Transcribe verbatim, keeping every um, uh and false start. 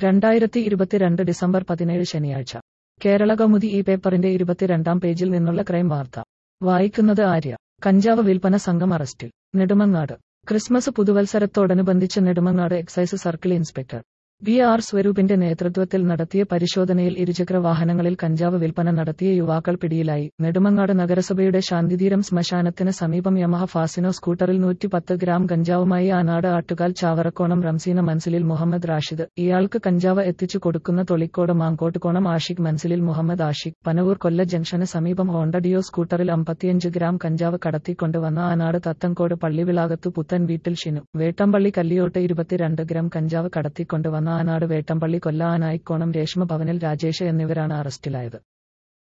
രണ്ടായിരത്തി ഇരുപത്തിരണ്ട് ഡിസംബർ പതിനേഴ് ശനിയാഴ്ച കേരളകൗമുദി ഈ പേപ്പറിന്റെ ഇരുപത്തിരണ്ടാം പേജിൽ നിന്നുള്ള ക്രൈം വാർത്ത വായിക്കുന്നത് ആര്യ. കഞ്ചാവ് വിൽപ്പന സംഘം അറസ്റ്റിൽ. നെടുമങ്ങാട്. ക്രിസ്മസ് പുതുവത്സരത്തോടനുബന്ധിച്ച് Nedumangad excise circle inspector V R സ്വരൂപിന്റെ നേതൃത്വത്തിൽ നടത്തിയ പരിശോധനയിൽ ഇരുചക്ര വാഹനങ്ങളിൽ കഞ്ചാവ് വിൽപ്പന നടത്തിയ യുവാക്കൾ പിടിയിലായി. നെടുമങ്ങാട് നഗരസഭയുടെ ശാന്തിതീരം ശ്മശാനത്തിന് സമീപം യമഹ ഫാസിനോ സ്കൂട്ടറിൽ നൂറ്റിപ്പത്ത് ഗ്രാം കഞ്ചാവുമായി ആനാട് ആറ്റുകാൽ ചാവറക്കോണം റംസീന മൻസിലിൽ മുഹമ്മദ് റാഷിദ്, ഇയാൾക്ക് കഞ്ചാവ് എത്തിച്ചു കൊടുക്കുന്ന തൊളിക്കോട് മാങ്കോട്ടുകോണം ആഷിഖ് മൻസിലിൽ മുഹമ്മദ് ആഷിഖ്, പനവൂർ കൊല്ല ജംഗ്ഷന് സമീപം ഹോണ്ട ഡിയോ സ്കൂട്ടറിൽ അമ്പത്തിയഞ്ച് ഗ്രാം കഞ്ചാവ് കടത്തിക്കൊണ്ടുവന്ന ആനാട് തത്തങ്കോട് പള്ളിവിളാകത്തു പുത്തൻ വീട്ടിൽ ഷിനു, വേട്ടമ്പള്ളി കല്ലിയോട്ട് ഇരുപത്തിരണ്ട് ഗ്രാം കഞ്ചാവ് കടത്തിക്കൊണ്ടുവന്ന ആനാട് വേട്ടമ്പള്ളി കൊല്ല ആനായിക്കോണം രേഷ്മ ഭവനിൽ രാജേഷ് എന്നിവരാണ് അറസ്റ്റിലായത്.